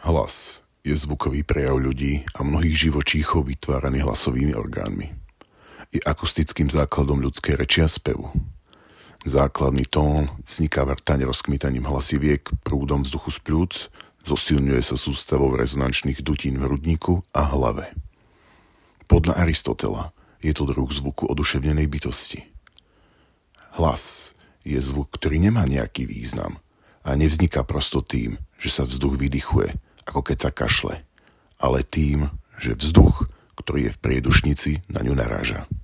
Hlas je zvukový prejav ľudí a mnohých živočíchov vytváraný hlasovými orgánmi. Je akustickým základom ľudskej reči a spevu. Základný tón vzniká vrtaň rozkmitaním hlasiviek prúdom vzduchu z pľúc, zosilňuje sa sústavou rezonančných dutín v hrudníku a hlave. Podľa Aristotela je to druh zvuku oduševnenej bytosti. Hlas je zvuk, ktorý nemá nejaký význam a nevzniká prosto tým, že sa vzduch vydychuje, ako keď sa kašle, ale tým, že vzduch, ktorý je v priedušnici, na ňu naráža.